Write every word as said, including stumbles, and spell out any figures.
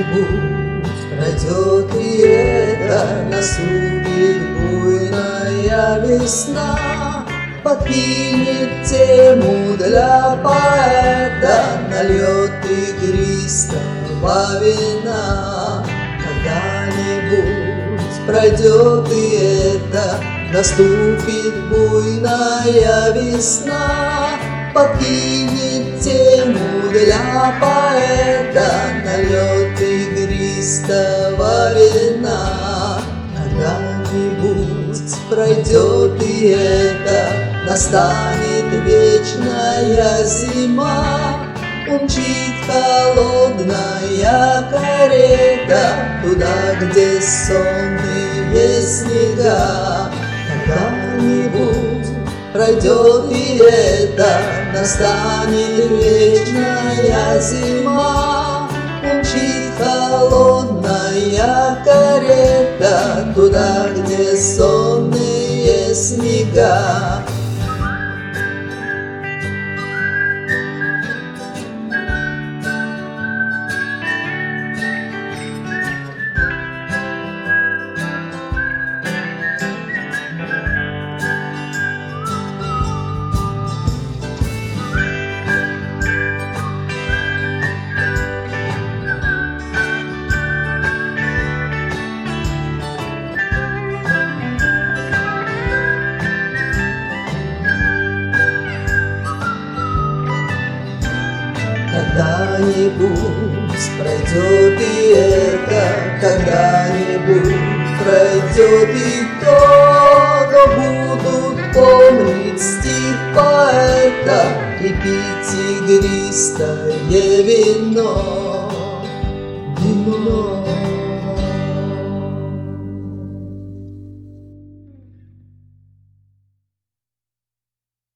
Когда-нибудь пройдет и это, наступит буйная весна, подкинет тему для поэта, нальет игристого вина. Когда-нибудь пройдет и это, наступит буйная весна, подкинет тему для поэта, нальет игристого вина. Когда-нибудь пройдет и это, настанет вечная зима, умчит холодная карета туда, где сонные снега. Когда-нибудь пройдет и это, настанет вечная зима, умчит холодная карета туда, где сонные снега. Когда-нибудь пройдет и это, когда-нибудь пройдет и то, но будут помнить стих поэта и пить игристое вино.